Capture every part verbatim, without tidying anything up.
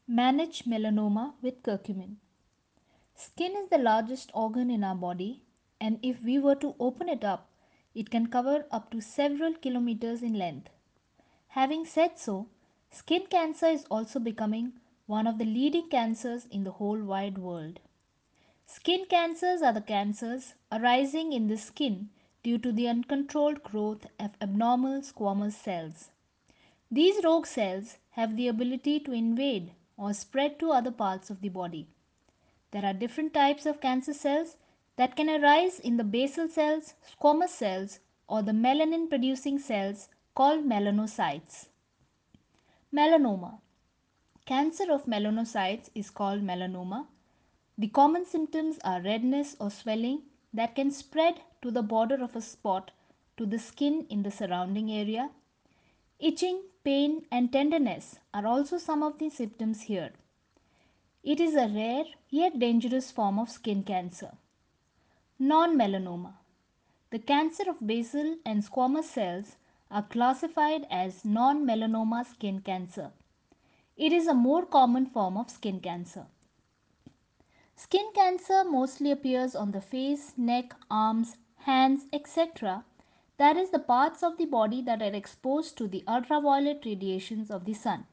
Manage melanoma with curcumin. Skin is the largest organ in our body, and if we were to open it up, it can cover up to several kilometers in length. Having said so, skin cancer is also becoming one of the leading cancers in the whole wide world. Skin cancers are the cancers arising in the skin due to the uncontrolled growth of abnormal squamous cells. These rogue cells have the ability to invade or spread to other parts of the body. There are different types of cancer cells that can arise in the basal cells, squamous cells, or the melanin producing cells called melanocytes. Melanoma. Cancer of melanocytes is called melanoma. The common symptoms are redness or swelling that can spread to the border of a spot to the skin in the surrounding area. Itching, pain, and tenderness are also some of the symptoms here. It is a rare yet dangerous form of skin cancer. Non-melanoma. The cancer of basal and squamous cells are classified as non-melanoma skin cancer. It is a more common form of skin cancer. Skin cancer mostly appears on the face, neck, arms, hands, et cetera. That is the parts of the body that are exposed to the ultraviolet radiations of the sun.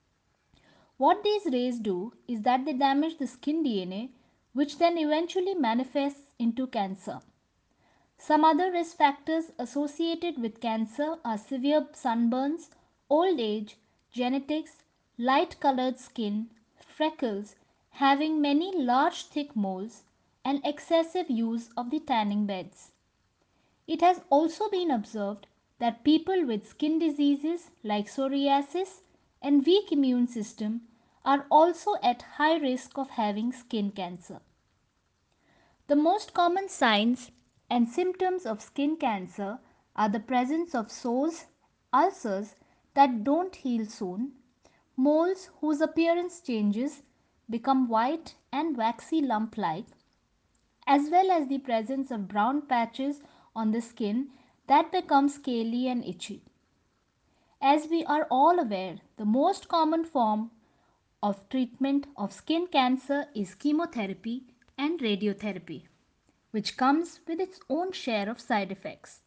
What these rays do is that they damage the skin D N A, which then eventually manifests into cancer. Some other risk factors associated with cancer are severe sunburns, old age, genetics, light colored skin, freckles, having many large thick moles, and excessive use of the tanning beds. It has also been observed that people with skin diseases like psoriasis and weak immune system are also at high risk of having skin cancer. The most common signs and symptoms of skin cancer are the presence of sores, ulcers that don't heal soon, moles whose appearance changes, become white and waxy lump-like, as well as the presence of brown patches on the skin that become scaly and itchy. As we are all aware, the most common form of treatment of skin cancer is chemotherapy and radiotherapy, which comes with its own share of side effects.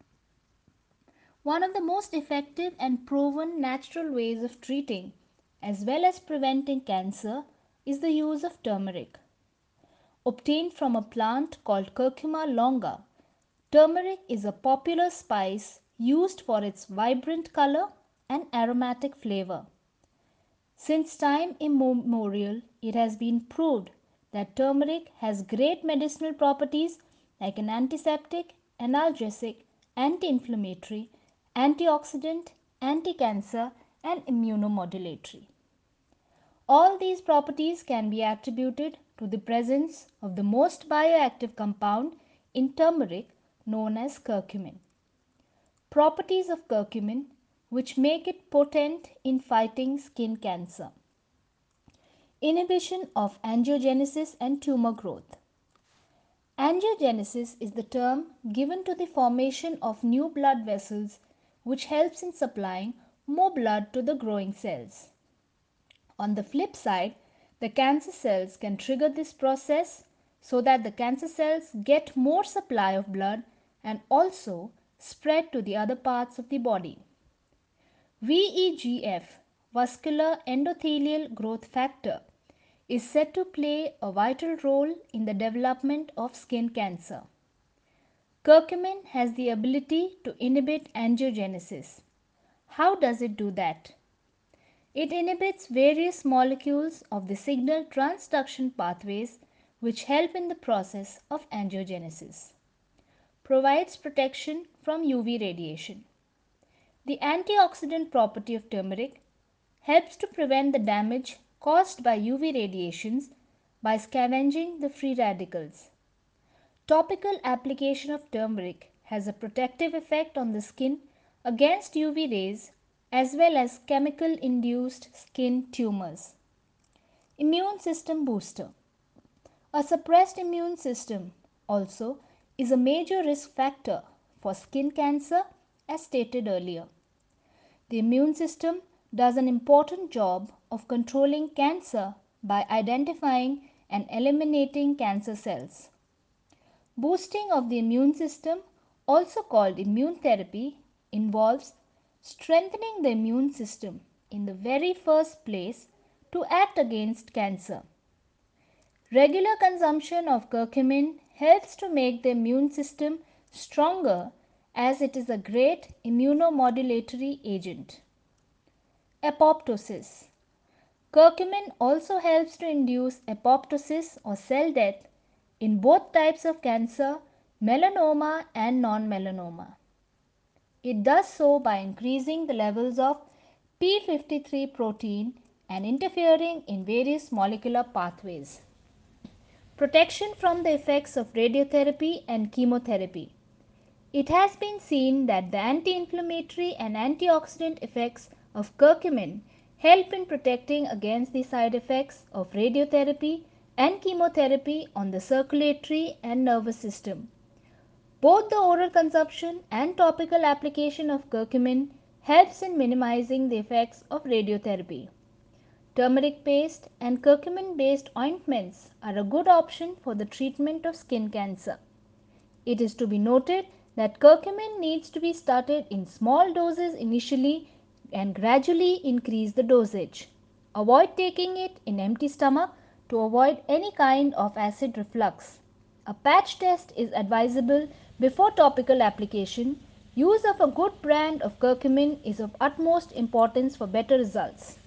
One of the most effective and proven natural ways of treating as well as preventing cancer is the use of turmeric. Obtained from a plant called Curcuma longa, turmeric is a popular spice used for its vibrant color and aromatic flavor. Since time immemorial, it has been proved that turmeric has great medicinal properties like an antiseptic, analgesic, anti-inflammatory, antioxidant, anti-cancer, and immunomodulatory. All these properties can be attributed to the presence of the most bioactive compound in turmeric known as curcumin. Properties of curcumin which make it potent in fighting skin cancer. Inhibition of angiogenesis and tumor growth. Angiogenesis is the term given to the formation of new blood vessels which helps in supplying more blood to the growing cells. On the flip side, the cancer cells can trigger this process so that the cancer cells get more supply of blood and also spread to the other parts of the body. V E G F, vascular endothelial growth factor, is said to play a vital role in the development of skin cancer. Curcumin has the ability to inhibit angiogenesis. How does it do that? It inhibits various molecules of the signal transduction pathways which help in the process of angiogenesis. Provides protection from U V radiation. The antioxidant property of turmeric helps to prevent the damage caused by U V radiations by scavenging the free radicals. Topical application of turmeric has a protective effect on the skin against U V rays as well as chemical induced skin tumors. Immune system booster. A suppressed immune system also is a major risk factor for skin cancer as stated earlier. The immune system does an important job of controlling cancer by identifying and eliminating cancer cells. Boosting of the immune system, also called immune therapy, involves strengthening the immune system in the very first place to act against cancer. Regular consumption of curcumin helps to make the immune system stronger as it is a great immunomodulatory agent. Apoptosis. Curcumin also helps to induce apoptosis or cell death in both types of cancer, melanoma and non-melanoma. It does so by increasing the levels of p fifty-three protein and interfering in various molecular pathways. Protection from the effects of radiotherapy and chemotherapy. It has been seen that the anti-inflammatory and antioxidant effects of curcumin help in protecting against the side effects of radiotherapy and chemotherapy on the circulatory and nervous system. Both the oral consumption and topical application of curcumin helps in minimizing the effects of radiotherapy. Turmeric paste and curcumin based ointments are a good option for the treatment of skin cancer. It is to be noted that curcumin needs to be started in small doses initially and gradually increase the dosage. Avoid taking it in empty stomach to avoid any kind of acid reflux. A patch test is advisable before topical application. Use of a good brand of curcumin is of utmost importance for better results.